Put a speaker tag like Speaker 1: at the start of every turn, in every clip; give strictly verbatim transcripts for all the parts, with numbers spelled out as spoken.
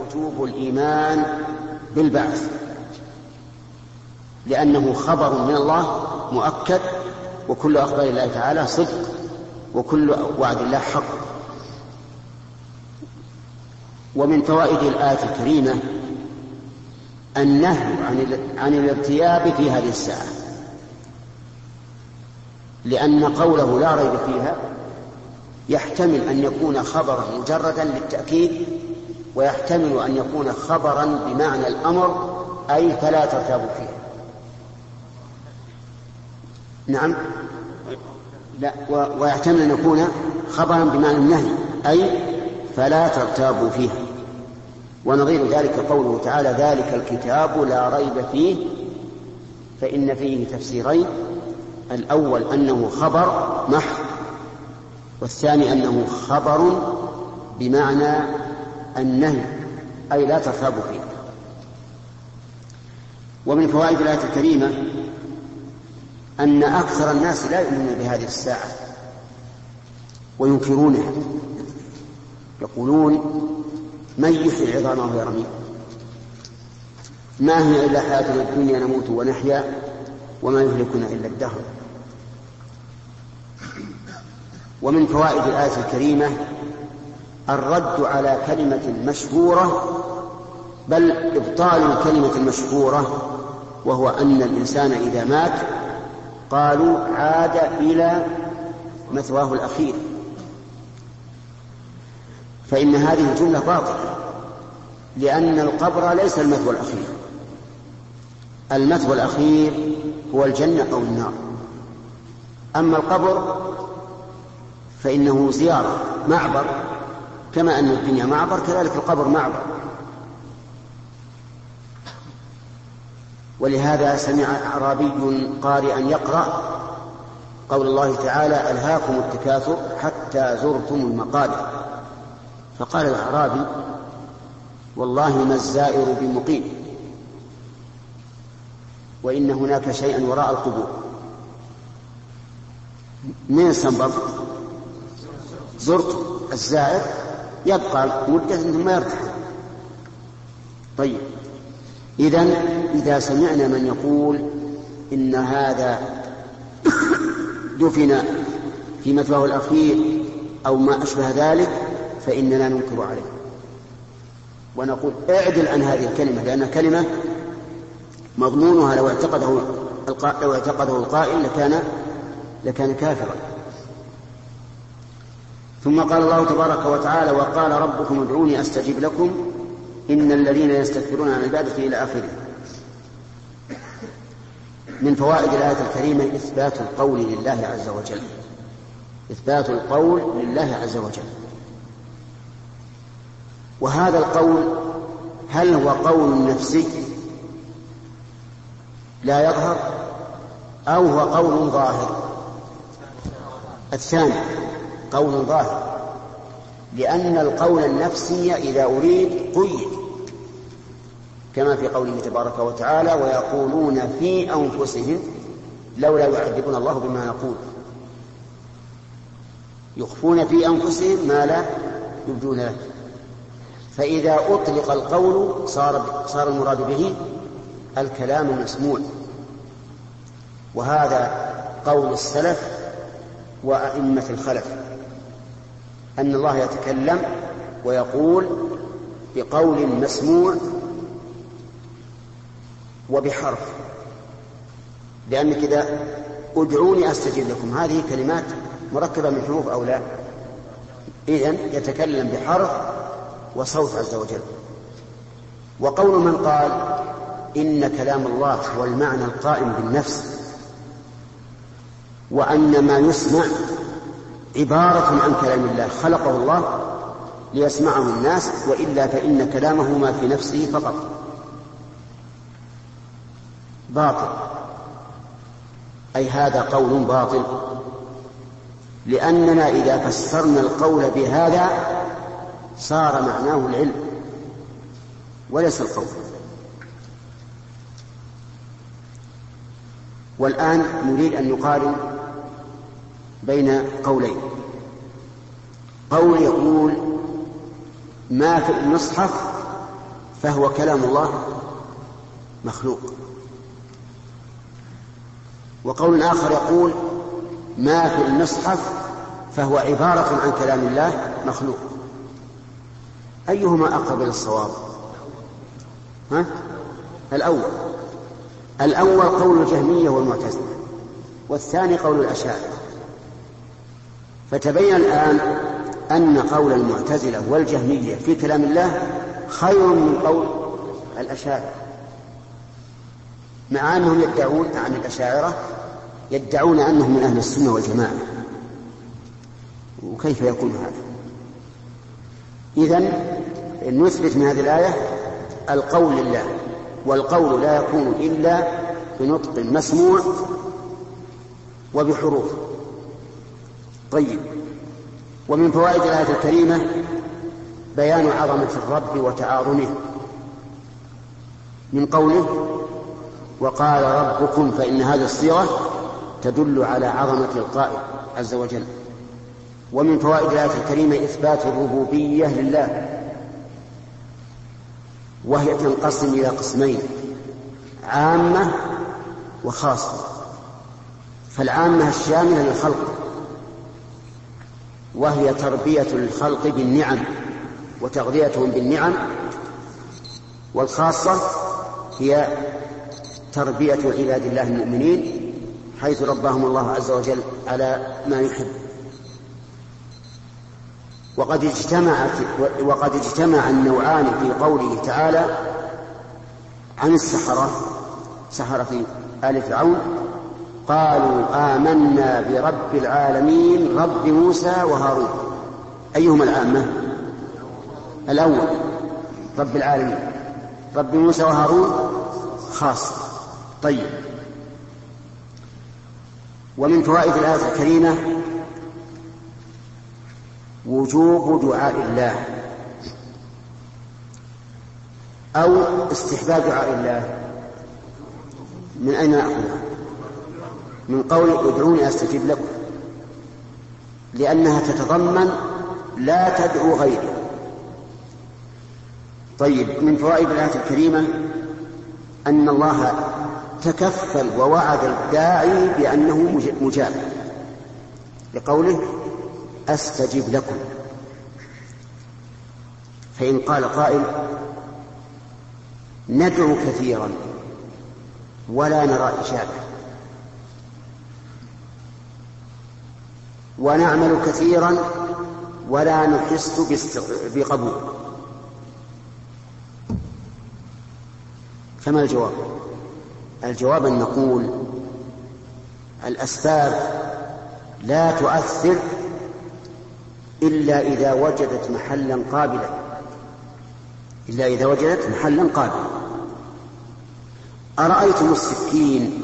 Speaker 1: وجوب الإيمان بالبعث، لأنه خبر من الله مؤكد، وكل أخبار الله تعالى صدق، وكل وعد الله حق. ومن فوائد الآية الكريمة النهي عن الارتياب في هذه الساعة، لأن قوله لا ريب فيها يحتمل أن يكون خبرا مجردا للتأكيد، ويحتمل أن يكون خبرا بمعنى الأمر، أي فلا ترتابوا فيها. نعم، لا، ويحتمل أن يكون خبرا بمعنى النهي، أي فلا ترتابوا فيها. ونظير ذلك قوله تعالى ذلك الكتاب لا ريب فيه، فإن فيه تفسيرين: الأول أنه خبر محض، والثاني أنه خبر بمعنى النهي، أي لا ترتابوا فيه. ومن فوائد الآية الكريمة أن أكثر الناس لا يؤمنون بهذه الساعة وينكرونها، يقولون من يحيي العظام وهي رميم، ما هي إلا حياتنا الدنيا نموت ونحيا وما يهلكنا إلا الدهر. ومن فوائد الآية الكريمة الرد على كلمة مشهورة، بل إبطال الكلمة المشهورة، وهو أن الإنسان إذا مات قالوا عاد إلى مثواه الأخير، فإن هذه الجملة باطلة، لأن القبر ليس المثوى الأخير، المثوى الأخير هو الجنة أو النار. أما القبر فإنه زيارة، معبر، كما أن الدنيا معبر كذلك القبر معبر. ولهذا سمع أعرابي قارئا يقرأ قول الله تعالى ألهاكم التكاثر حتى زرتم المقابر، فقال الأعرابي والله ما الزائر بمقيم، وإن هناك شيئا وراء القبور. من استنبط؟ زرت الزائر يبقى مدة ثم يرتحل. طيب، إذن إذا سمعنا من يقول إن هذا دفن في مثواه الأخير أو ما أشبه ذلك فإننا ننكر عليه ونقول اعدل عن هذه الكلمة، لأنها كلمة مضمونها لو اعتقده لو اعتقده القائل لكان لكان كافرا. ثم قال الله تبارك وتعالى وقال ربكم ادعوني أستجب لكم إن الذين يستكبرون عن عبادتي إلى آخره. من فوائد الآية الكريمة إثبات القول لله عز وجل، إثبات القول لله عز وجل. وهذا القول هل هو قول نفسي لا يظهر أو هو قول ظاهر؟ الثاني قول ظاهر، لأن القول النفسي إذا أريد قيد، كما في قوله تبارك وتعالى ويقولون في أنفسهم لولا يعذبنا الله بما نقول، يخفون في أنفسهم ما لا يبدون له. فإذا أطلق القول صار صار المراد به الكلام المسموع. وهذا قول السلف وأئمة الخلف، أن الله يتكلم ويقول بقول مسموع وبحرف، لأن كذا ادعوني أستجب لكم هذه كلمات مركبة من حروف أو لا؟ إذن يتكلم بحرف وصوت عز وجل. وقول من قال إن كلام الله هو المعنى القائم بالنفس، وأن ما يسمع عبارة عن كلام الله خلقه الله ليسمعه الناس، وإلا فإن كلامه ما في نفسه فقط، باطل. أي هذا قول باطل، لأننا إذا فسرنا القول بهذا صار معناه العلم وليس القول. والآن نريد أن نقارن بين قولين. قول يقول ما في المصحف فهو كلام الله مخلوق. وقول آخر يقول ما في المصحف فهو عبارة عن كلام الله مخلوق. أيهما أقرب إلى الصواب؟ ها؟ الأول الأول قول الجهمية والمعتزلة، والثاني قول الأشاعرة. فتبين الآن أن قول المعتزلة والجهمية في كلام الله خير من قول الأشاعرة، مع أنهم يدعون عن الأشاعرة يدعون أنهم من أهل السنة والجماعة. وكيف يكون هذا؟ إذن نثبت من هذه الآية القول لله، والقول لا يكون إلا بنطق مسموع وبحروف. طيب، ومن فوائد الآية الكريمة بيان عظمة الرب وتعاظمه من قوله وقال ربكم، فإن هذه الصيغة تدل على عظمة القائل عز وجل. ومن فوائد الآية الكريمة إثبات الربوبية لله، وهي تنقسم إلى قسمين: عامة وخاصة. فالعامة الشاملة للخلق، وهي تربية الخلق بالنعم وتغذيتهم بالنعم. والخاصة هي تربية عباد الله المؤمنين، حيث ربهم الله عز وجل على ما يحب. وقد اجتمعت وقد اجتمع النوعان في قوله تعالى عن السحرة، سحرة آل فرعون: قالوا آمنا برب العالمين رب موسى وهارون. أيهما العامة؟ الأول رب العالمين، رب موسى وهارون خاص. طيب، ومن فوائد الآية الكريمة وجوب دعاء الله أو استحباب دعاء الله. من أين نأخذها؟ من قول ادعوني أستجب لكم، لأنها تتضمن لا تدعو غيري. طيب، من فوائد الآية الكريمة أن الله تكفل ووعد الداعي بأنه مجاب، لقوله أستجب لكم. فإن قال قائل ندعو كثيرا ولا نرى إجابة، ونعمل كثيرا ولا نحس بقبول، فما الجواب؟ الجواب أن نقول الأسباب لا تؤثر إلا إذا وجدت محلا قابلا إلا إذا وجدت محلا قابلا. أرأيتم السكين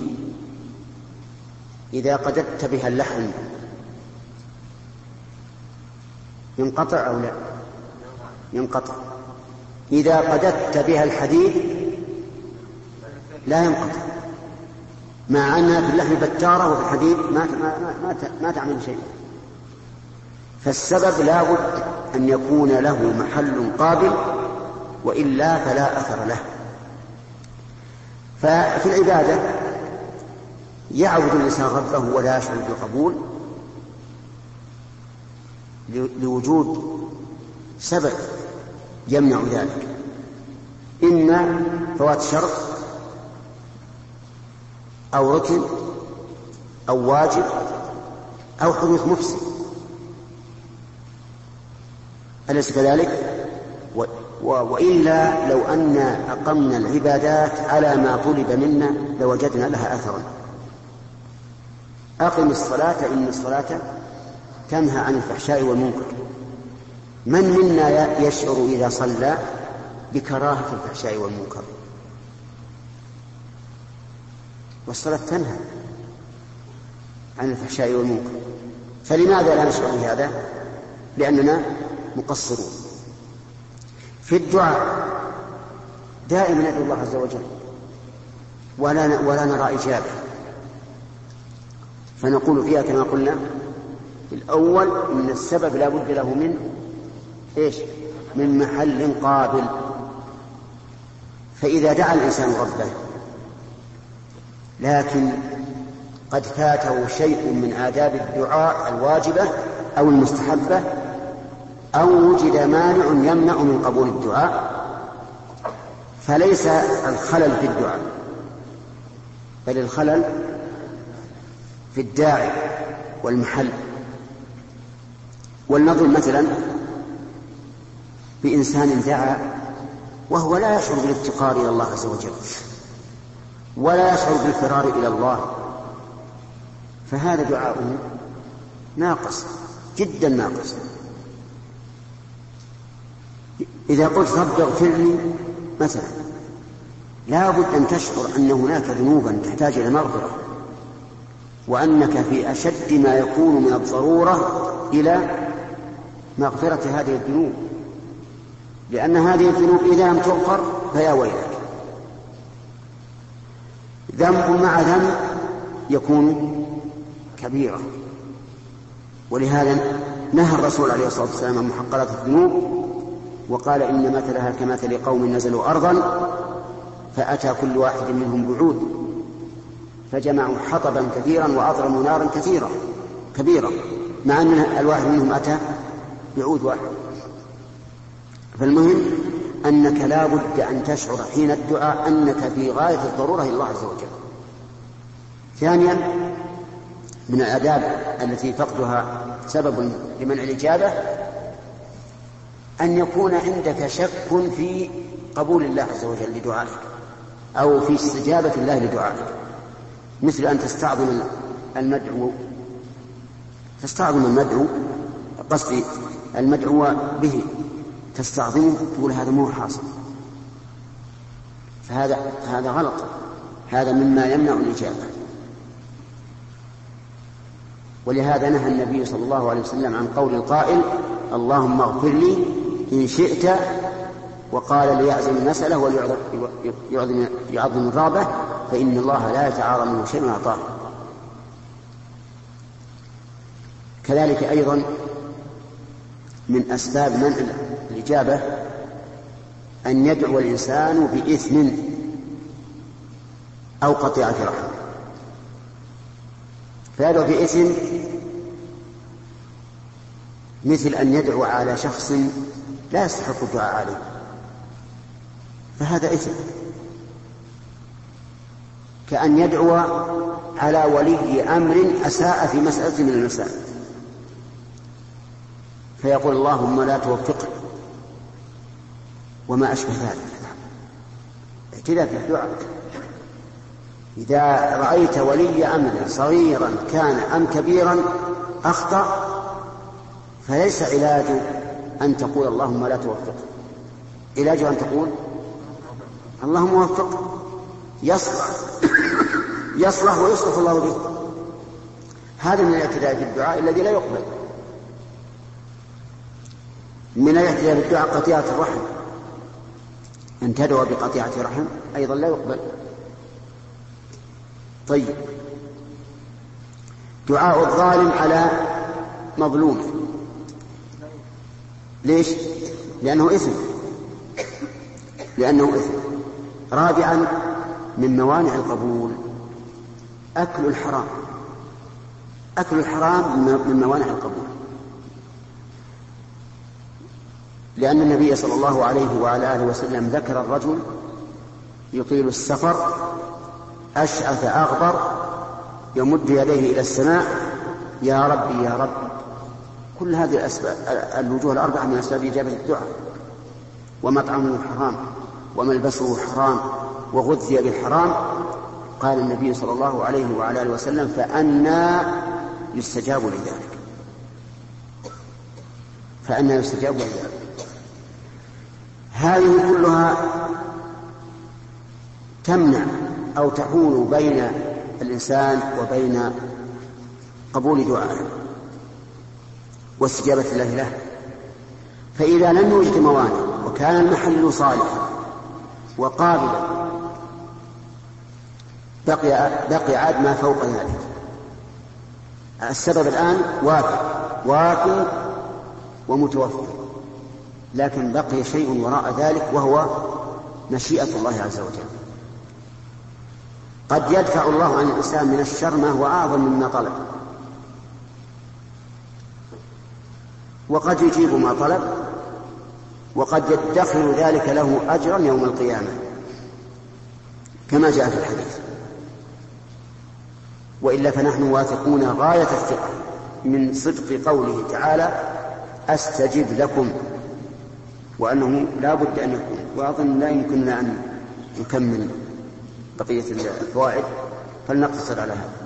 Speaker 1: إذا قددت بها اللحم ينقطع أو لا؟ ينقطع. إذا قددت بها الحديد لا ينقطع، مع أنها في اللحم بتارة وفي الحديد ما, ما, ما, ما تعمل شيء. فالسبب لا بد أن يكون له محل قابل، وإلا فلا أثر له. ففي العبادة يعبد الإنسان ربه ولا يشعر بالقبول لوجود سبب يمنع ذلك، إما فوات شرط أو ركن أو واجب أو حدوث مفسد، أليس كذلك؟ و... و... وإلا لو أن أقمنا العبادات على ما طلب منا لوجدنا لها أثرا. أقم الصلاة إن الصلاة تنهى عن الفحشاء والمنكر. من منا يشعر إذا صلى بكراهة الفحشاء والمنكر؟ والصلاة تنهى عن الفحشاء والمنكر، فلماذا لا نشعر بهذا؟ لأننا مقصرون. في الدعاء دائما ندعو الله عز وجل ولا ولا نرى إجابة، فنقول فيها كما قلنا الأول إن السبب لا بد له من إيش؟ من محل قابل. فإذا دعا الإنسان ربه لكن قد فاته شيء من آداب الدعاء الواجبة أو المستحبة أو وجد مانع يمنع من قبول الدعاء، فليس الخلل في الدعاء بل الخلل في الداعي والمحل. ولنظر مثلا بإنسان دعا وهو لا يشعر بالافتقار إلى الله عز وجل ولا يشعر بالفرار إلى الله، فهذا دعاؤه ناقص جدا ناقص. إذا قلت رب اغفر لي مثلا لا بد أن تشعر أن هناك ذنوبا تحتاج إلى مغفرة، وأنك في أشد ما يكون من الضرورة إلى مغفرة هذه الذنوب، لأن هذه الذنوب إذا لم تغفر فيا ويلك. ذنب مع ذنب يكون كبيرة، ولهذا نهى الرسول عليه الصلاة والسلام عن محقرات الذنوب وقال إن مثلها كمثل قوم نزلوا أرضا فأتى كل واحد منهم بعود فجمعوا حطبا كثيرا وأضرموا نارا كثيرة كبيرة مع أن الواحد منهم أتى بعود واحد. فالمهم أنك لا بد أن تشعر حين الدعاء أنك في غاية الضرورة إلى الله عز وجل. ثانيا من الآداب التي فقدها سبب لمنع الإجابة أن يكون عندك شك في قبول الله عز وجل لدعائك أو في استجابة الله لدعائك، مثل أن تستعظم المدعو تستعظم المدعو قصدي المدعو به تستعظمه تقول هذا مو حاصل، فهذا هذا غلط، هذا مما يمنع الإجابة. ولهذا نهى النبي صلى الله عليه وسلم عن قول القائل اللهم اغفر لي إن شئت، وقال ليعزم المسألة وليعظم الرغبة فإن الله لا يتعارى منه شيء أعطاه. كذلك أيضا من أسباب منع الإجابة أن يدعو الإنسان بإثم أو قطيعة رحم، فيدعو بإثم مثل أن يدعو على شخص لا يستحق الدعاء عليه، فهذا إثم، كأن يدعو على ولي أمر أساء في مسألة من المسائل فيقول اللهم لا توفقه وما أشبه ذلك. اعتداء في الدعاء. إذا رأيت ولي أمر صغيرا كان أم كبيرا أخطأ فليس علاج أن تقول اللهم لا توفقه، علاج أن تقول اللهم وفقه يصلح يصلح ويصلح الله به. هذا من الاعتداء في الدعاء الذي لا يقبل. من الاعتداء في الدعاء قطيعة الرحم، أن تدعو بقطيعة رحم أيضا لا يقبل. طيب، دعاء الظالم على مظلوم، ليش؟ لأنه إثم لأنه إثم. رابعا من موانع القبول أكل الحرام. أكل الحرام من موانع القبول، لأن النبي صلى الله عليه وعلى آله وسلم ذكر الرجل يطيل السفر أشعث أغبر يمد يديه إلى السماء يا ربي يا ربي. كل هذه الأسباب الوجوه الأربعة من أسباب إجابة الدعاء. ومطعمه حرام وملبسه حرام وغذي بالحرام. قال النبي صلى الله عليه وعلى آله وسلم فأنى يستجاب لذلك فأنى يستجاب لذلك. هذه كلها تمنع أو تحول بين الإنسان وبين قبول دعائه واستجابة الله له. فإذا لم يوجد موانع وكان المحل صالحا وقابلا بقي, بقي عاد ما فوق ذلك. السبب الآن وافي وافي ومتوفر، لكن بقي شيء وراء ذلك وهو مشيئة الله عز وجل. قد يدفع الله عن الإنسان من الشر ما هو أعظم مما طلب، وقد يجيب ما طلب، وقد يدخر ذلك له أجرا يوم القيامة كما جاء في الحديث. وإلا فنحن واثقون غاية الثقة من صدق قوله تعالى أستجب لكم، وأنه لا بد أن يكون. وأظن لا يمكننا أن نكمل بقية الفوائد، فلنقتصر على هذا.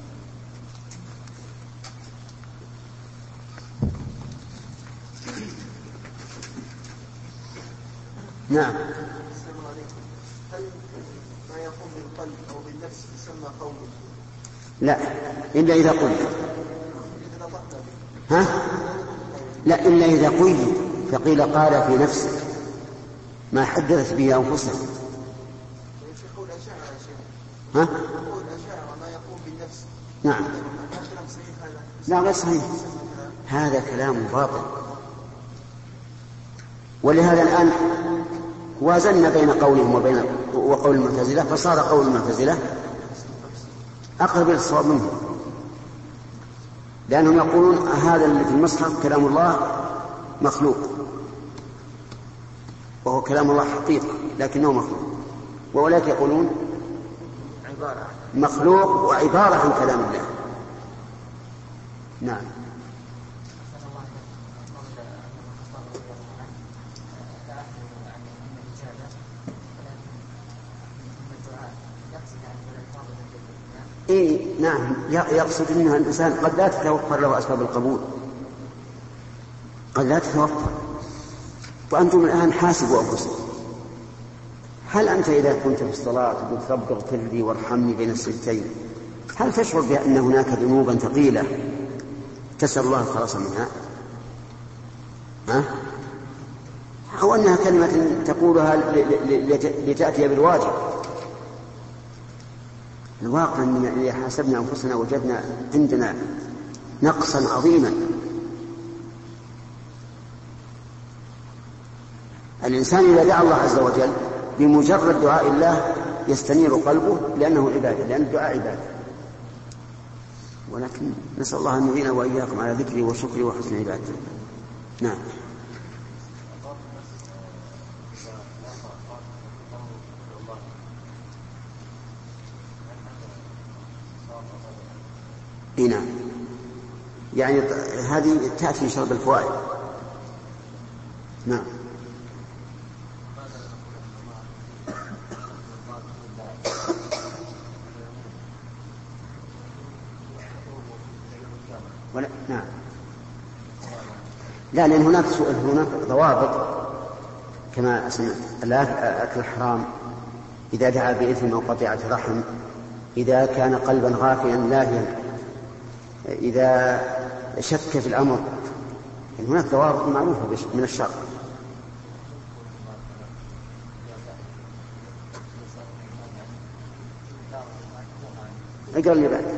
Speaker 1: نعم.
Speaker 2: هل ما يقوم بالقلب أو بالنفس يسمى قول؟
Speaker 1: لا، إلا إذا قيد. ها؟ لا، إلا إذا قيد، فقيل قال في نفسه ما حدثت به أنفسه. ها؟
Speaker 2: ما يقوم بالنفس.
Speaker 1: نعم. لا، غير صحيح، هذا كلام باطل. ولهذا الآن وازننا بين قولهم وبين وقول المعتزلة، فصار قول المعتزلة أقرب إلى الصواب منه، لأنهم يقولون هذا اللي في المصحف كلام الله مخلوق، وهو كلام الله حقيقة لكنه مخلوق، وأولئك يقولون مخلوق وعبارة عن كلام الله. نعم. إيه نعم، يقصد أن الإنسان قد لا تتوفر له أسباب القبول، قد لا تتوفر. وأنتم الآن حاسبوا أنفسكم، هل أنت إذا كنت في الصلاة تقول رب اغفر لي وارحمني بين السجدتين، هل تشعر بأن هناك ذنوبا ثقيلة تسأل الله الخلاص منها؟ ها؟ أو أنها كلمة تقولها لتأتي بالواجب؟ الواقع أن إذا حاسبنا أنفسنا وجدنا عندنا نقصا عظيما. الإنسان إذا دعا الله عز وجل بمجرد دعاء الله يستنير قلبه، لأنه عبادة، لأن الدعاء عبادة. ولكن نسأل الله أن يعين وإياكم على ذكره وشكره وحسن عبادته. نعم. نعم، يعني هذه تأتي شرب الفوائد. نعم. ولا نعم، لا، لأن هناك هناك ضوابط كما سمعت. الأكل الحرام إذا دعا بإثم أو قطيعة رحم، إذا كان قلبا غافيا لاهيا، إذا شك في الأمر، يعني هناك ضوابط معروفة من الشرع. اقرأ اللي بعد.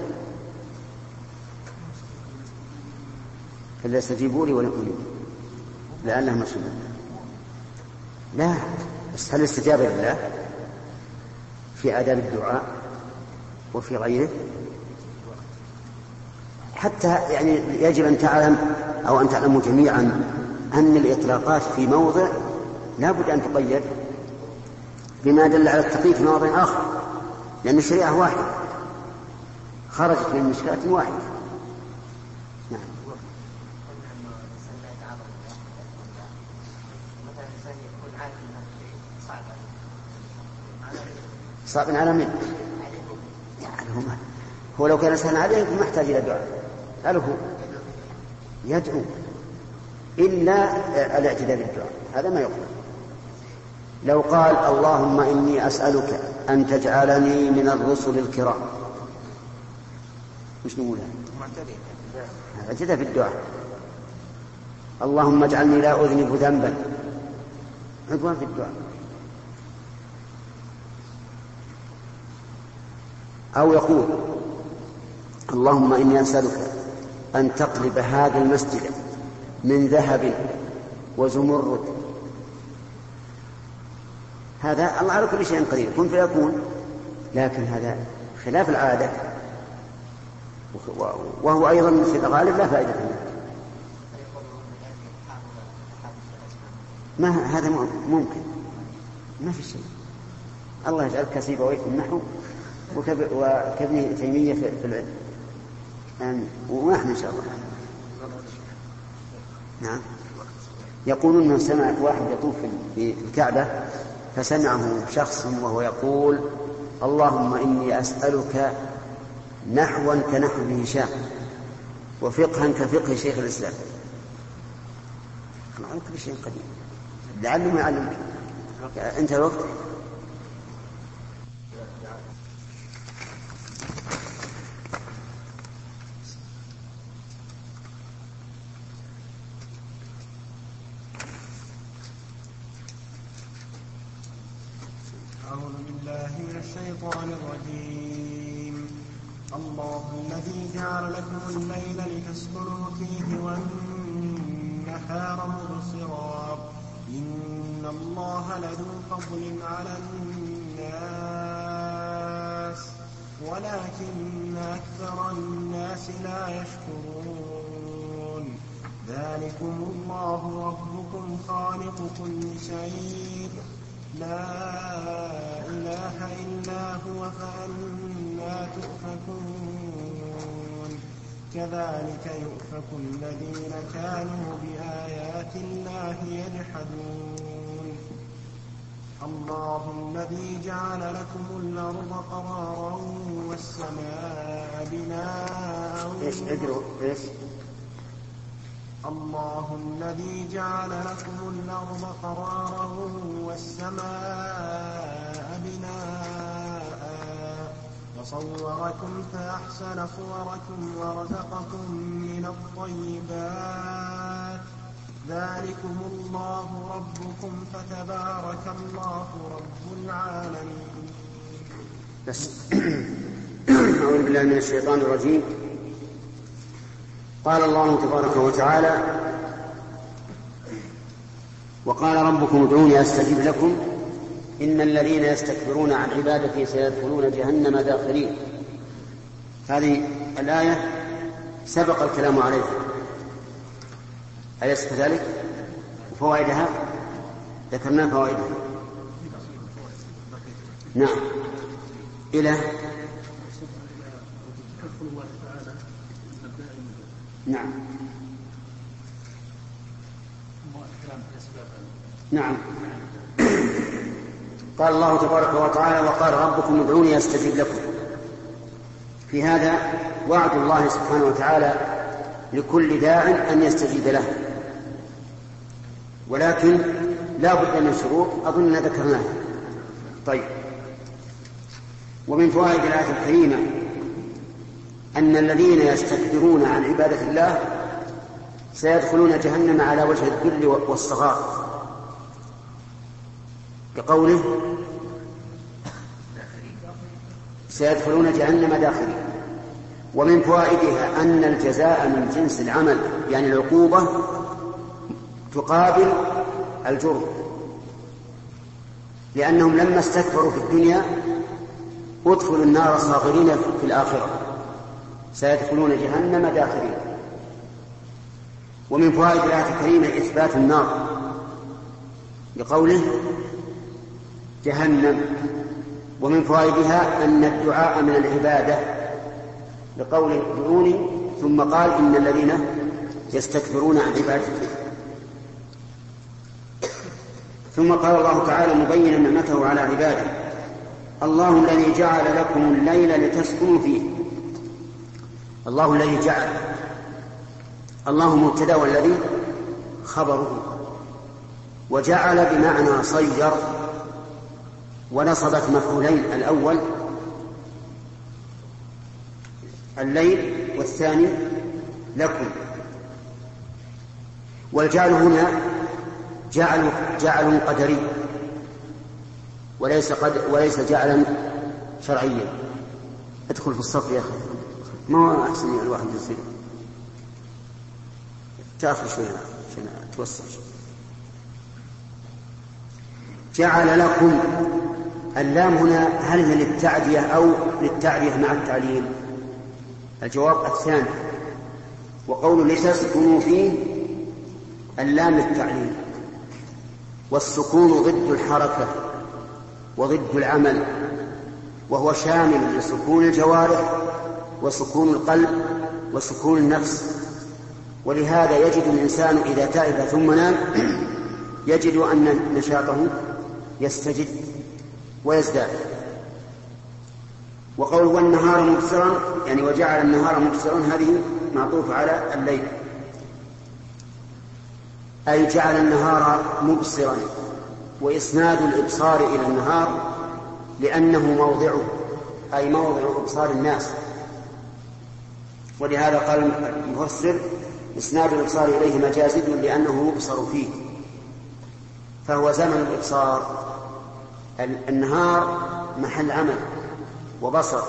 Speaker 1: فليستجيبوا لي وليؤمنوا لعلهم يرشدون. لا، بس هل الاستجابة لله في آداب الدعاء وفي غيره؟ حتى يعني يجب أن تعلم أو أن تعلموا جميعا أن الإطلاقات في موضع لا بد أن تقيد بما دل على التقييد في موضع آخر، لأن الشريعة واحدة خرجت من مشكلة واحدة. نعم. صعب على من؟ يعني هو لو كان سهلا عليه ما يحتاج إلى دعاء، هل هو يدعو إلا الاعتدال بالدعاء؟ هذا ما يقول. لو قال اللهم إني أسألك أن تجعلني من الرسل الكرام، مش نقول هذا اعتدى بالدعاء. اللهم اجعلني لا أذنب ذنبا، عدوان في الدعاء. أو يقول اللهم إني أسألك أن تقلب هذا المسجد من ذهب وزمرد، هذا الله على كل شيء قدير، كن فيكون، لكن هذا خلاف العادة، وهو أيضا في الغالب لا فائدة منه. ما هذا ممكن، ما في شيء. الله يجعل كسيبويه في النحو وكابن تيمية في العلم، آمين. ونحن إن شاء الله. نعم. يقولون من سمع واحد يطوف في الكعبة فسمعه شخص وهو يقول: اللهم إني أسألك نحوا كنحو ابن هشام وفقها كفقه شيخ الإسلام. على كل شيء قدير، لعله ما يعلمك. انتهى الوقت.
Speaker 3: أعوذ بالله من الشيطان الرجيم. الله الذي جعل لكم الليل لتسكنوا فيه والنهار مبصرا إن الله لذو فضل على الناس ولكن أكثر الناس لا يشكرون. ذلكم الله ربكم خالق كل شيء لا إله إلا هو فأنى تؤفكون. كذلك يؤفك الذين كانوا بآيات الله يجحدون. الله الذي جعل لكم الأرض قرارا والسماء بناء.
Speaker 1: ايش ادروا ايش
Speaker 3: الله الذي جعل لكم الأرض قرارا والسماء بناء وصوركم فأحسن صوركم ورزقكم من الطيبات. ذلكم الله ربكم فتبارك الله رب العالمين.
Speaker 1: بس أعوذ بالله من الشيطان الرجيم. قال الله تبارك وتعالى: وقال ربكم ادعوني أستجب لكم إن الذين يستكبرون عن عبادتي سيدخلون جهنم داخرين. هذه الآية سبق الكلام عليها، أليس كذلك؟ وفوائدها ذكرنا فوائدها. نعم. إلى نعم نعم قال الله تبارك وتعالى: وقال ربكم ادعوني أستجب لكم. في هذا وعد الله سبحانه وتعالى لكل داع أن يستجيب له، ولكن لا بد من شروط أظن ذكرناها. طيب، ومن فوائد الآية الكريمة أن الذين يستكبرون عن عبادة الله سيدخلون جهنم على وجه الذل والصغار، بقوله سيدخلون جهنم داخلين. ومن فوائدها أن الجزاء من جنس العمل، يعني العقوبة تقابل الجرم، لأنهم لما استكبروا في الدنيا ادخلوا النار صاغرين في الآخرة، سيدخلون جهنم داخلين. ومن فوائد الآية الكريمة إثبات النار بقوله جهنم. ومن فوائدها أن الدعاء من العبادة بقوله ادعوني، ثم قال إن الذين يستكبرون عن عبادتي. ثم قال الله تعالى مبينا نعمته على عباده: الله الذي جعل لكم الليل لتسكنوا فيه. الله الذي جعل، الله مبتدأ والذي خبره، وجعل بمعنى صير، ونصبت مفعولين: الأول الليل والثاني لكم. والجعل هنا جعل جعل قدري وليس قد وليس جعلا شرعيا. ادخل في الصف يا أخي، ما هو أحسن الواحد يصير تأخذ شوية عشان توسع. جعل لكم، اللام هنا هل هي للتعدية أو للتعدية مع التعليل؟ الجواب الثاني. وقول لتسكنوا فيه اللام للتعليل، والسكون ضد الحركة وضد العمل، وهو شامل لسكون الجوارح وسكون القلب وسكون النفس. ولهذا يجد الإنسان إذا تعب ثم نام يجد أن نشاطه يستجد ويزداد. وقول والنهار مبصرا يعني وجعل النهار مبصرا هذه معطوف على الليل، أي جعل النهار مبصرا، وإسناد الإبصار إلى النهار لأنه موضعه أي موضع إبصار الناس. ولهذا قال المفسر إسناد الإبصار إليه مجازي لأنه يبصر فيه، فهو زمن الإبصار. النهار محل عمل وبصر.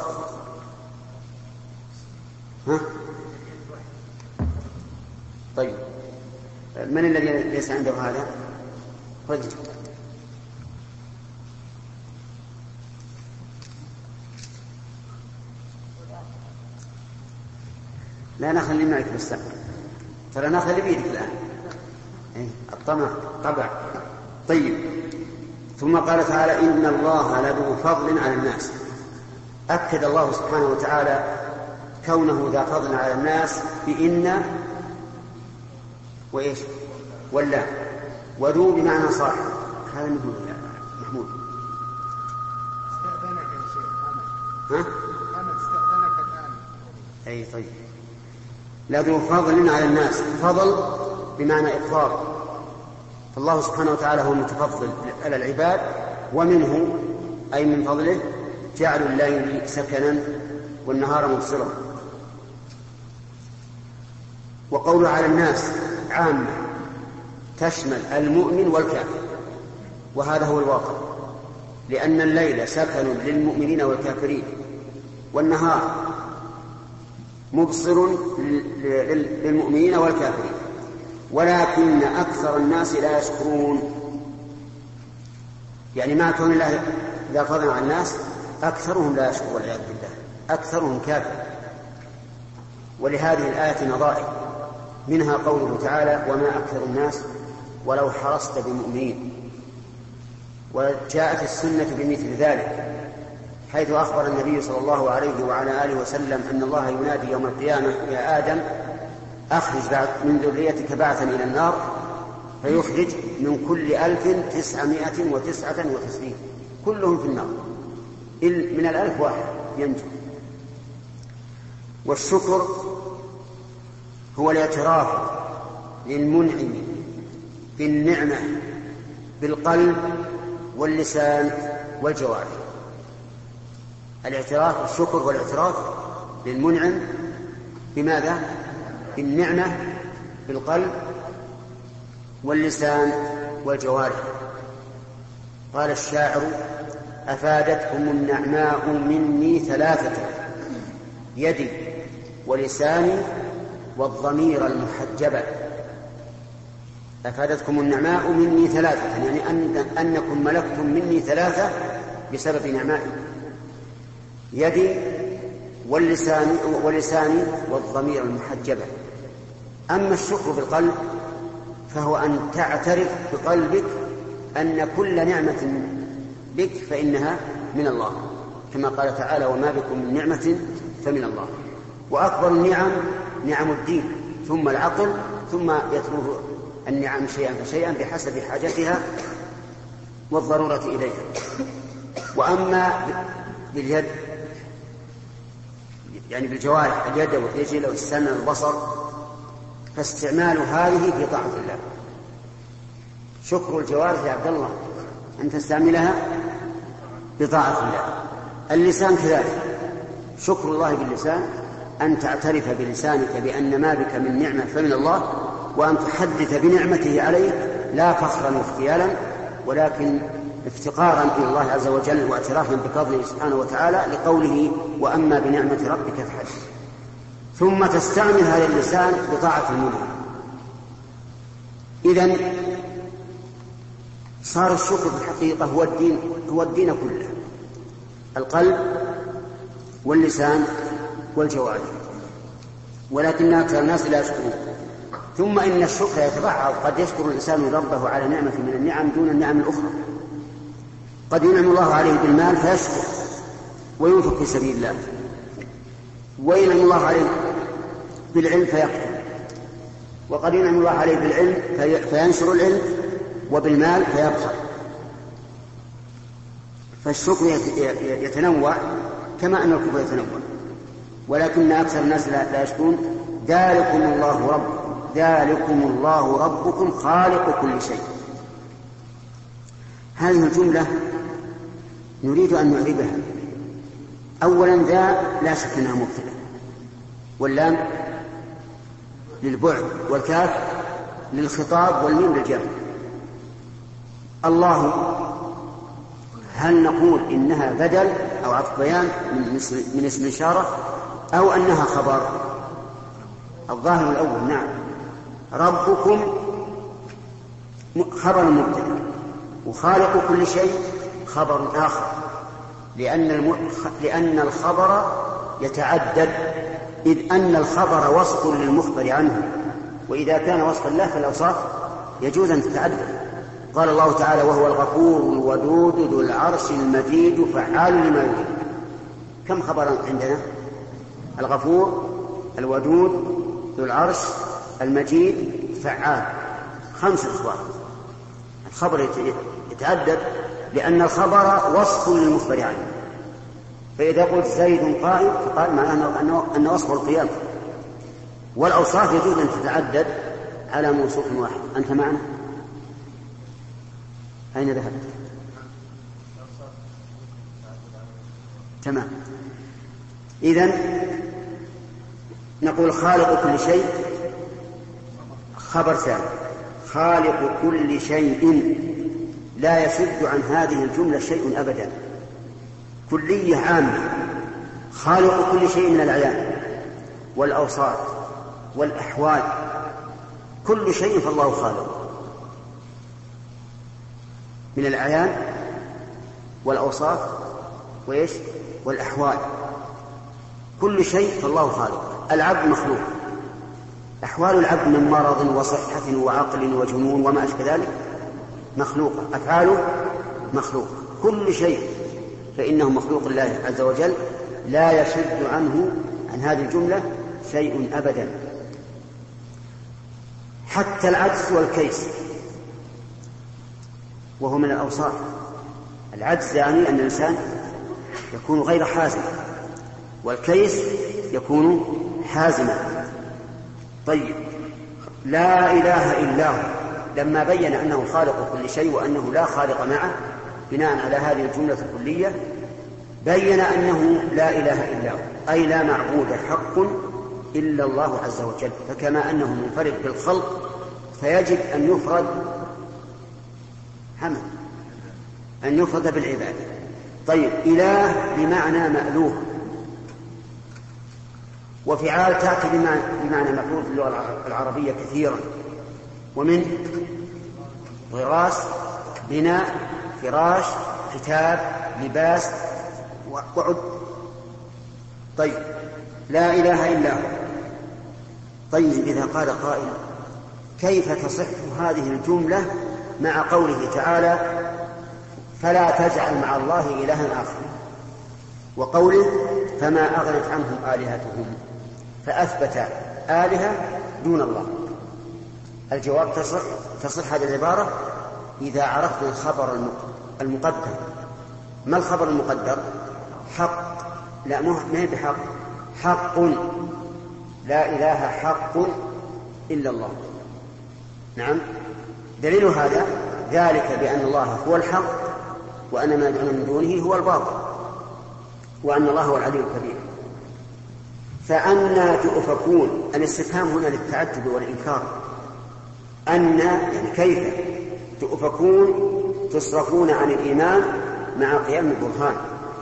Speaker 1: ها؟ طيب من الذي ليس عنده هذا؟ رجل. لا نخلي معك بس ترى نخلي بيدك الآن. إيه؟ الطمع طبع. طيب ثم قال تعالى إن الله لذو فضل على الناس. أكد الله سبحانه وتعالى كونه ذا فضل على الناس بإن وإيش ولا وذو بمعنى صاحب. هذا نقول يا محمود.
Speaker 3: استأذنك يا شيخ.
Speaker 1: ها؟
Speaker 3: أنا استأذنك الآن.
Speaker 1: أي طيب. لذو فضل على الناس، فضل بمعنى إفضال، فالله سبحانه وتعالى هو المتفضل على العباد، ومنه أي من فضله جعل الليل سكنا والنهار مبصرا. وقوله على الناس عامة تشمل المؤمن والكافر، وهذا هو الواقع، لأن الليل سكن للمؤمنين والكافرين، والنهار مبصر للمؤمنين والكافرين، ولكن أكثر الناس لا يشكرون. يعني مع كون الله ذا فضل على الناس أكثرهم لا يشكر والعياذ بالله، أكثرهم كافر. ولهذه الآية نظائر، منها قوله تعالى وما أكثر الناس ولو حرصت بمؤمنين. وجاءت السنة بمثل ذلك، حيث أخبر النبي صلى الله عليه وعلى آله وسلم أن الله ينادي يوم القيامة يا آدم أخرج من ذريتك بعثا إلى النار، فيخرج من كل ألف تسعمائة وتسعة وتسعين كلهم في النار، من الألف واحد ينجو. والشكر هو الاعتراف للمنعم بالنعمة بالقلب واللسان والجوارح. الاعتراف الشكر والاعتراف للمنعم بماذا؟ بالنعمة بالقلب واللسان والجوارح. قال الشاعر أفادتهم النعماء مني ثلاثة، يدي ولساني والضمير المحجبة. أفادتكم النعماء مني ثلاثة يعني أن أنكم ملكتم مني ثلاثة بسبب نعمائي، يدي واللسان ولساني والضمير المحجبة. أما الشكر بالقلب فهو أن تعترف بقلبك أن كل نعمة بك فإنها من الله، كما قال تعالى وما بكم من نعمة فمن الله. وأكبر النعم نعم الدين، ثم العقل، ثم يتلوه النعم شيئا فشيئا بحسب حاجتها والضرورة إليها. وأما باليد يعني بالجوارح، اليد والرجل والسمع والبصر، فاستعمال هذه في طاعة الله. شكر الجوارح يا عبد الله أن تستعملها بطاعة الله. اللسان كذلك، شكر الله باللسان أن تعترف بلسانك بأن ما بك من نعمة فمن الله، وأن تحدث بنعمته عليك لا فخرا واختيالا ولكن افتقارا إلى الله عز وجل واعترافا بفضله سبحانه وتعالى، لقوله وأما بنعمة ربك فحدث. ثم تستعمل هذا اللسان بطاعة المنعم. إذن صار الشكر في الحقيقة هو الدين، هو الدين كله، القلب واللسان والجوارح، ولكن أكثر الناس لا يشكرون. ثم إن الشكر يتبعض، قد يشكر الإنسان ربه على نعمة من النعم دون النعم الأخرى. قد ينعم الله عليه بالمال فيشكر وينفق في سبيل الله، وينعم الله عليه بالعلم فيقتل، وقد ينعم الله عليه بالعلم فينشر العلم، وبالمال فيبخل. فالشكر يتنوع كما أن الكفر يتنوع، ولكن أكثر الناس لا يشكرون. ذلكم الله رب ذلكم الله ربكم خالق كل شيء. هذه الجملة نريد أن نعربها. أولا ذا لا شك أنها مبتدأ، واللام للبعد، والكاف للخطاب، والميم للجمع. الله هل نقول إنها بدل أو عطف بيان من اسم إشارة، أو أنها خبر؟ الظاهر الأول نعم. ربكم خبر مبتدأ، وخالق كل شيء خبر آخر، لأن الم... لأن الخبر يتعدد، إذ أن الخبر وصف للمخبر عنه، وإذا كان وصفا له فالأوصاف يجوز أن تتعدد. قال الله تعالى: وهو الغفور الودود ذو العرش المجيد فعال لما يريد. كم خبرا عندنا؟ الغفور، الودود، ذو العرش، المجيد، فعال، خمس أخبار. الخبر يتعدد لأن الخبر وصف للمخبر عنه. فإذا قلت زيد قائم فقال معناه أنه, أنه وصف القيام. والأوصاف يجوز أن تتعدد على موصوف واحد. أنت معنا؟ أين ذهبت؟ تمام. إذن نقول خالق كل شيء خبر ثاني. خالق كل شيء لا يشد عن هذه الجملة شيء أبدا، كلية عامة. خالق كل شيء من الأعيان والأوصاف والأحوال، كل شيء فالله خالق، من الأعيان والأوصاف وإيش والأحوال، كل شيء فالله خالق. العبد مخلوق، أحوال العبد من مرض وصحة وعقل وجنون وما أشبه ذلك مخلوقة، أفعاله مخلوق، كل شيء فإنه مخلوق لله عز وجل، لا يشد عنه عن هذه الجملة شيء أبدا. حتى العجز والكيس وهو من الأوصاف. العجز يعني أن الإنسان يكون غير حازم، والكيس يكون حازما. طيب، لا إله إلا هو لما بين أنه خالق كل شيء وأنه لا خالق معه بناء على هذه الجملة الكلية، بين أنه لا إله إلا هو، أي لا معبود حق إلا الله عز وجل. فكما أنه منفرد بالخلق فيجب أن يفرد حمد أن يفرد بالعبادة. طيب، إله بمعنى مألوه، وفعال تأتي بمعنى مفعول في اللغة العربية كثيرا، ومن غراس، بناء، فراش، كتاب، لباس، وعد. طيب، لا إله إلا هو. طيب، إذا قال قائل كيف تصح هذه الجملة مع قوله تعالى فلا تجعل مع الله إلها آخر، وقوله فما أغنت عنهم آلهتهم، فأثبت آلهة دون الله؟ الجواب تصح تصح هذه العبارة إذا عرفنا الخبر المقدر. ما الخبر المقدر؟ حق، لا ما هي بحق، حق، لا إله حق إلا الله. نعم، دليل هذا ذلك بأن الله هو الحق وأن ما يدعون من دونه هو الباطل، وأن الله هو العلي الكبير. فأنى تؤفكون؟ الاستفهام هنا للتعجب والإنكار. أن يعني كيف تؤفكون تصرفون عن الإيمان مع قيام البرهان؟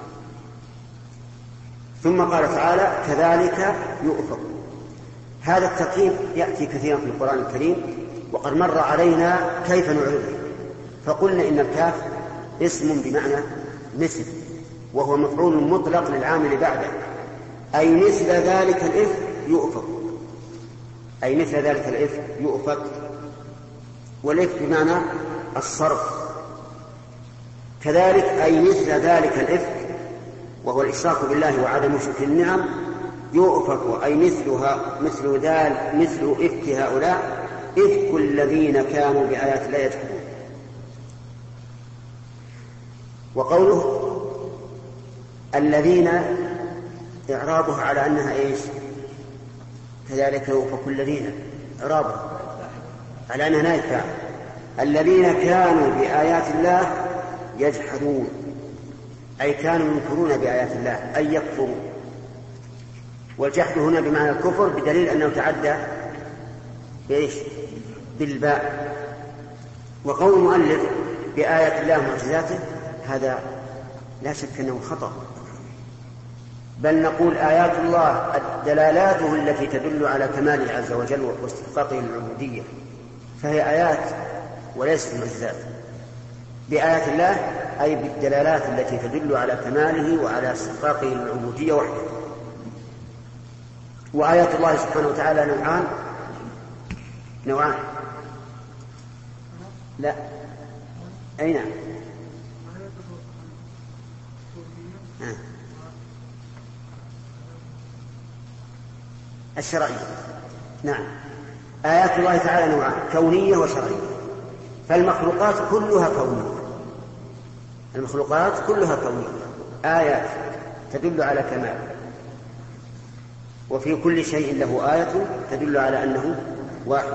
Speaker 1: ثم قال تعالى كذلك يؤفك. هذا التقييم يأتي كثيرا في القرآن الكريم، وقد مر علينا كيف نعرفه. فقلنا إن الكاف اسم بمعنى مثل، وهو مفعول مطلق للعامل بعده، أي مثل ذلك الإفك يؤفك، أي مثل ذلك الإفك يؤفك. والإفك بمعنى الصرف، كذلك أي مثل ذلك الإفك وهو الإشراك بالله وعدم شكر النعم يؤفك، أي مثلها مثل ذلك مثل إفك هؤلاء إفك الذين كانوا بآيات الله يجحدون. وقوله الذين إعرابها على أنها إيش؟ كذلك يؤفك الذين، إعرابها على أنها نائب فاعل، الذين كانوا بآيات الله يجحدون، أي كانوا ينكرون بآيات الله أي يكفرون. والجحد هنا بمعنى الكفر بدليل أنه تعدى بإيش؟ بالباء. وقول المؤلف بآيات الله ومعجزاته هذا لا شك أنه خطأ، بل نقول آيات الله دلالاته التي تدل على كماله عز وجل واستحقاقه للعبودية، فهي آيات وليست معجزات. بآيات الله أي بالدلالات التي تدل على كماله وعلى استحقاقه للعبودية وحده. وآيات الله سبحانه وتعالى نوعان نوعان لا أين آه. الشرعية. نعم، آيات الله تعالى نوعان، كونية وشرعية. فالمخلوقات كلها كونية، المخلوقات كلها كونية، آيات تدل على كمال، وفي كل شيء له آية تدل على أنه واحد.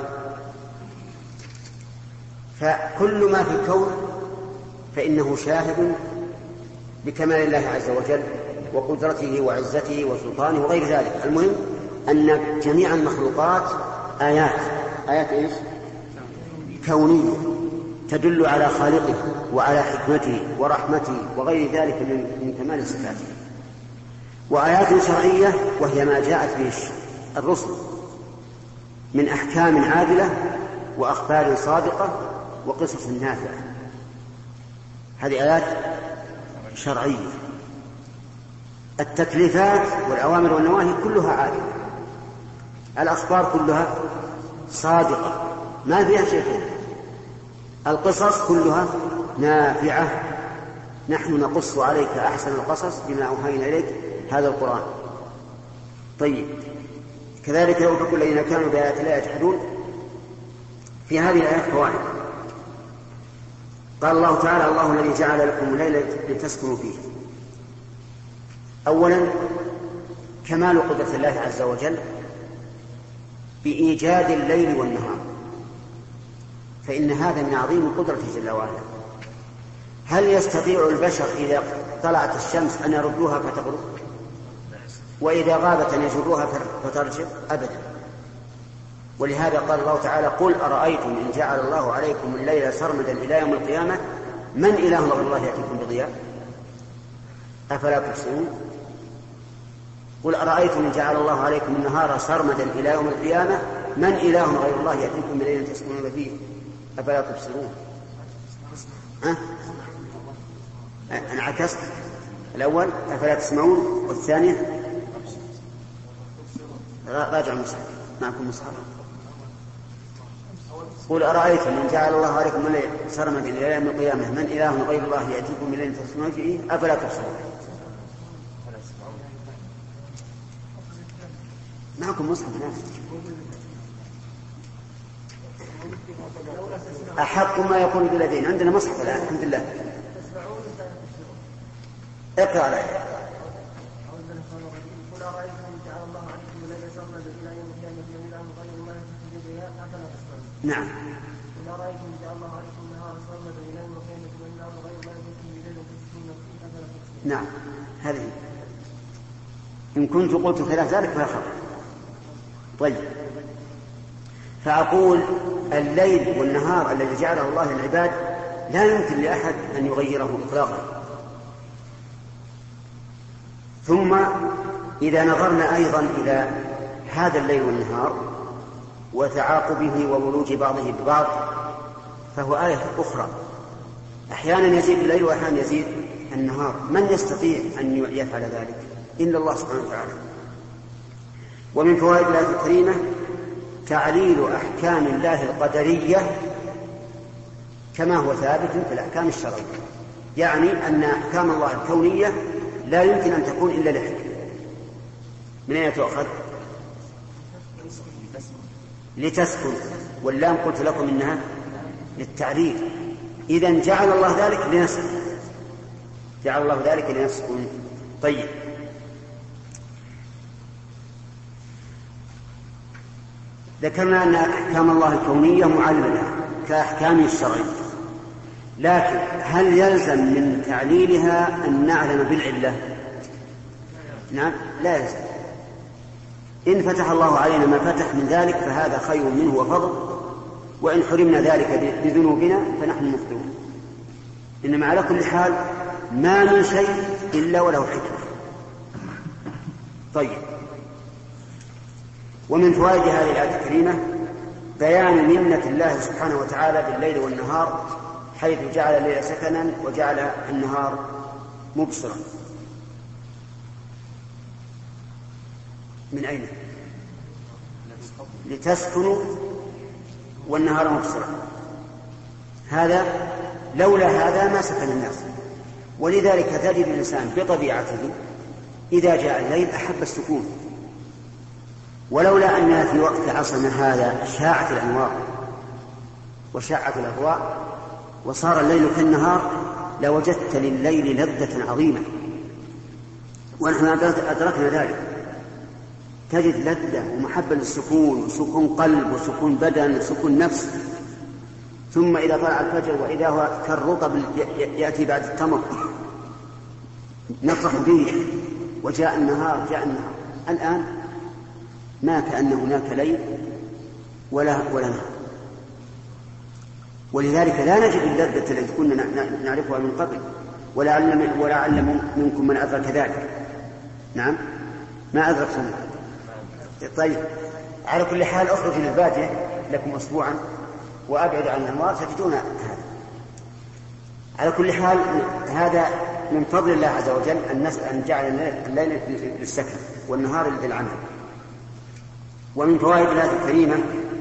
Speaker 1: فكل ما في الكون فإنه شاهد بكمال الله عز وجل وقدرته وعزته وسلطانه وغير ذلك. المهم أن جميع المخلوقات آيات آيات إيش؟ كونية تدل على خالقه وعلى حكمته ورحمته وغير ذلك من كمال صفاته. وآيات شرعية وهي ما جاءت به الرسل من أحكام عادلة وأخبار صادقة وقصص نافعة، هذه آيات شرعية. التكليفات والأوامر والنواهي كلها عادلة، الأخبار كلها صادقة ما فيها شيء، القصص كلها نافعة، نحن نقص عليك أحسن القصص بما أوحينا إليك هذا القرآن. طيب، كذلك يؤفك الذين كانوا بآيات الله يجحدون. في هذه الآيات فوائد. قال الله تعالى: الله الذي جعل لكم الليل لتسكنوا فيه. أولا كمال قدرة الله عز وجل بإيجاد الليل والنهار، فإن هذا من عظيم قدرته جل وعلا. هل يستطيع البشر إذا طلعت الشمس أن يردوها فتغرب، وإذا غابت أن يجروها فترجع؟ أبدا. ولهذا قال الله تعالى: قل أرأيتم إن جعل الله عليكم الليل سرمدا إلى يوم القيامة من إله غير الله يأتيكم بضياء أفلا تبصرون. قل أرأيتم إن جعل الله عليكم النهار سرمدا إلى يوم القيامة من إله غير الله يأتيكم بليل تسكنون فيه أفلا تبصرون. أه؟ أنا عكست الأول أفلا تسمعون، والثانية راجع المصحف، معكم مصحف. قل أرأيتم إن جعل الله عليكم الليل سرمدا إلى يوم القيامة من إله غير الله يأتيكم بليل تسكنون فيه أفلا تبصرون. معكم مصحف أحق ما يكون بلدينا، عندنا مصحف الآن الحمد لله. اقرأ عليه. نعم. نعم، هذه إن كنت قلت خلاف ذلك فلا خطأ. طيب، فأقول الليل والنهار الذي جعله الله للعباد لا يمكن لأحد أن يغيره إطلاقا. ثم إذا نظرنا أيضا إلى هذا الليل والنهار وتعاقبه وولوج بعضه ببعض فهو آية أخرى أحيانا يزيد الليل وأحيانا يزيد النهار. من يستطيع أن يفعل ذلك إلا الله سبحانه وتعالى. ومن فوائد الآية الكريمة تعليل أحكام الله القدرية كما هو ثابت في الأحكام الشرعية، يعني أن أحكام الله الكونية لا يمكن أن تكون إلا لحكمة. من أين تؤخذ؟ لتسكن، واللام قلت لكم إنها للتعليل. إذن جعل الله ذلك لنسكن، جعل الله ذلك لنسكن. طيب، ذكرنا أن أحكام الله الكونية معللة كأحكام الشرعية، لكن هل يلزم من تعليلها أن نعلم بالعلة؟ نعم، لا يلزم. إن فتح الله علينا ما فتح من ذلك فهذا خير منه وفضل، وإن حرمنا ذلك بذنوبنا فنحن مخطئون. إنما على كل حال ما من شيء إلا وله حكمة. طيب، ومن فوائد هذه الآية الكريمة بيان منة الله سبحانه وتعالى بالليل والنهار، حيث جعل الليل سكنا وجعل النهار مبصرا. من أين؟ لتسكنوا والنهار مبصرا. هذا لولا هذا ما سكن الناس، ولذلك تجد الإنسان بطبيعته إذا جاء الليل أحب السكون، ولولا أننا في وقت عصرنا هذا شاعت الأنوار وشاعت الأضواء وصار الليل كالنهار لوجدت لليل لذة عظيمة، ونحن أدركنا ذلك. تجد لذة ومحبة للسكون، وسكون قلب وسكون بدن وسكون نفس. ثم إذا طلع الفجر وإذا هو كالرطب يأتي بعد التمر نفرح به، وجاء النهار جاء النهار. الآن ما كأن هناك ليل ولا ولا نهار، ولذلك لا نجد اللذة التي كنا نعرفها من قبل، ولعل ولعل منكم من أدرك ذلك. نعم، ما أدركتم. طيب، على كل حال أخرج للبادية لكم أسبوعا وأبعد عن الأنوار تجدون هذا. على كل حال هذا من فضل الله عز وجل أن جعل الليل للسكن والنهار للعمل. ومن فوائد الآية الكريمة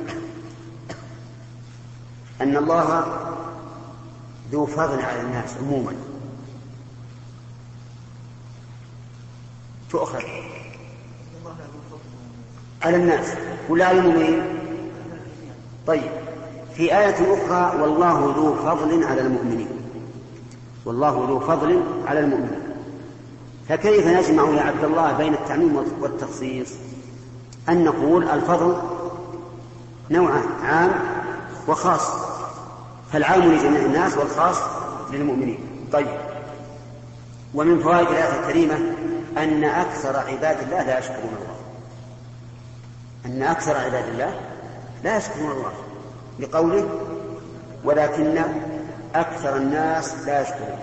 Speaker 1: أن الله ذو فضل على الناس عموما، تؤخذ على الناس ولا على المؤمنين. طيب، في آية أخرى والله ذو فضل على المؤمنين، والله ذو فضل على المؤمنين. فكيف نجمع يا عبد الله بين التعميم والتخصيص؟ أن نقول الفضل نوعان، عام وخاص، فالعام لجميع الناس والخاص للمؤمنين. طيب، ومن فوائد الآية الكريمة أن أكثر عباد الله لا يشكرون الله، أن أكثر عباد الله لا يشكرون الله، لقوله ولكن أكثر الناس لا يشكرون.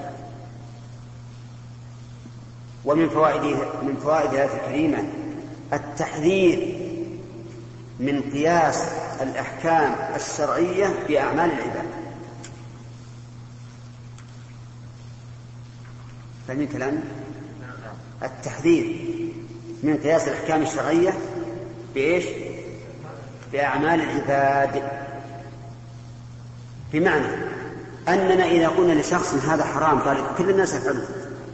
Speaker 1: ومن فوائد من فوائد الآية الكريمة التحذير من قياس الأحكام الشرعية بأعمال العباد. فمن كلام التحذير من قياس الأحكام الشرعية بإيش؟ بأعمال العباد، بمعنى أننا إذا قلنا لشخص هذا حرام قال كل الناس يفعلون،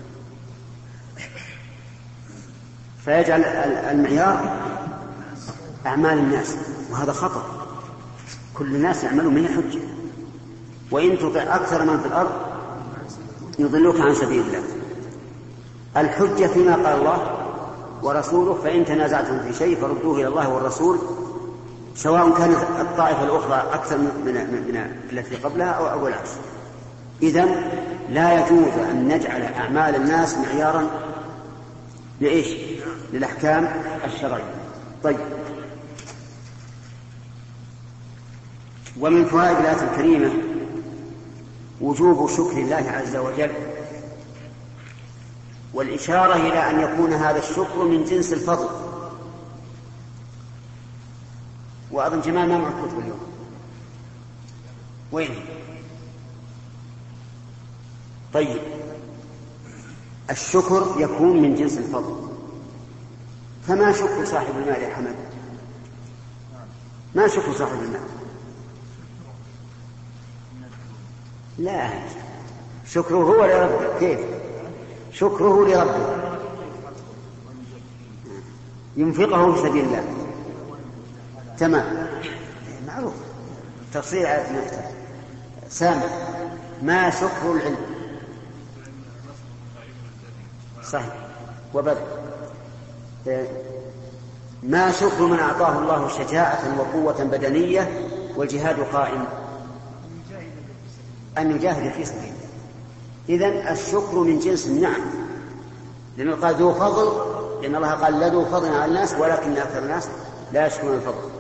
Speaker 1: فيجعل المعيار أعمال الناس، وهذا خطأ. كل الناس يعملون من حجة، وإن تطع أكثر من في الأرض يضلوك عن سبيل الله. الحجة فيما قال الله ورسوله، فإن تنازعتم في شيء فردوه إلى الله والرسول، سواء كانت الطائفة الأخرى أكثر من, من, من التي قبلها أو أول عكس. إذن لا يجوز أن نجعل أعمال الناس معيارا لإيش؟ للأحكام الشرعية. طيب، ومن فوائد الآية الكريمة وجوب شكر الله عز وجل، والإشارة إلى أن يكون هذا الشكر من جنس الفضل. وأظن جمال ما معك كتب اليوم، وين؟ طيب الشكر يكون من جنس الفضل، فما شكر صاحب المال يا حمد؟ ما شكر صاحب المال؟ لا، شكره هو لربه. كيف شكره لربه؟ ينفقه في سبيل الله. تمام، معروف. تفصيل على نفسه. سامع، ما شكر العلم؟ صحيح وبدء. ما شكر من أعطاه الله شجاعة وقوة بدنية والجهاد قائم؟ أن يجاهد في سبيل الله. إذن الشكر من جنس النعم، لأنه قال ذو فضل، لأن الله قال لا ذو فضل على الناس ولكن أكثر الناس لا يشكرون الفضل.